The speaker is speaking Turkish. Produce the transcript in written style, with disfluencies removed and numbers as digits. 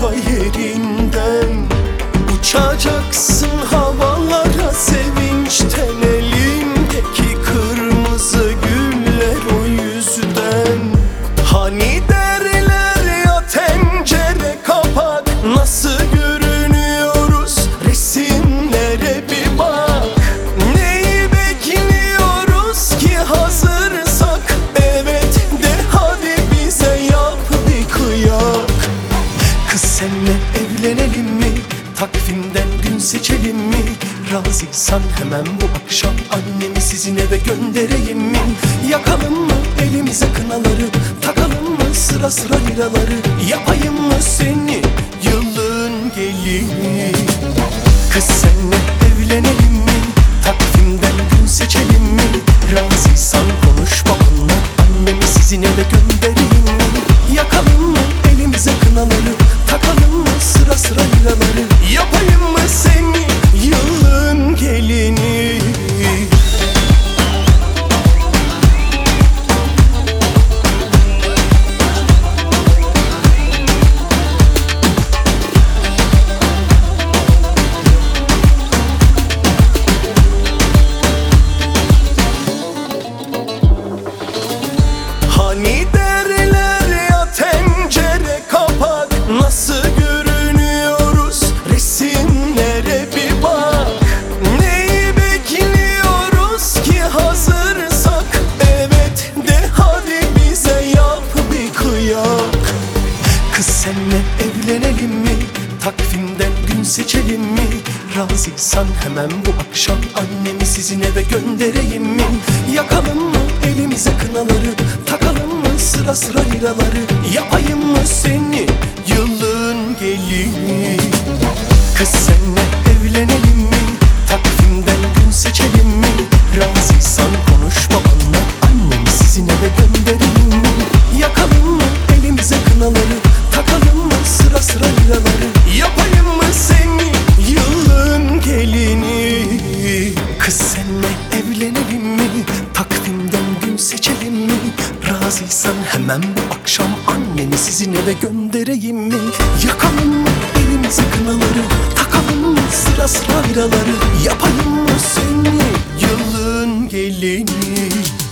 ta yerinden. Uçacaksın havalara sevinçten, elimdeki kırmızı güller o yüzden. Hani derler ya tencere kapak, nasıl görünüyoruz resimlere bir bak. Neyi bekliyoruz ki, hazırsak evet de hadi bize yap bir kıyak. Kız senle evlenelim mi, takvimden gün seçelim mi? Razıysan hemen bu akşam annemi sizin eve göndereyim mi? Yakalım mı elimize kınaları, takalım mı sıra sıra liraları? Yapayım mı seni yılın gelini? Kız senle evlenelim mi, takvimden gün seçelim mi? Razıysan konuş babanla, annemi sizin eve göndereyim mi? Yakalım mı elimize kınaları, takalım mı sıra sıra liraları? Yapayım mı seni yılın gelini? Hani derler ya tencere kapak, nasıl görünüyoruz resimlere bir bak. Neyi bekliyoruz ki, hazırsak evet de hadi bize yap bir kıyak. Kız senle evlenelim mi, takvimden gün seçelim mi? Razıysan hemen bu akşam annemi sizin eve göndereyim mi? Yakalım mı elimize kınaları, takalım mı sıra sıra liraları? Yapayım mı seni yılın gelini? Kız senle evlenelim mi, takvimden gün seçelim mi? Razıysan konuş babanla, annemi sizin eve göndereyim mi? Yakalım mı elimize kınaları, takalım mı sıra sıra liraları? Yapayım mı seni yılın gelini? Kız senle evlenelim mi, takvimden gün seçelim mi? Razıysan hemen bu akşam annemi sizin eve göndereyim mi? Yakalım mı elimize kınaları, takalım mı sıra sıra liraları? Yapayım mı seni yılın gelini?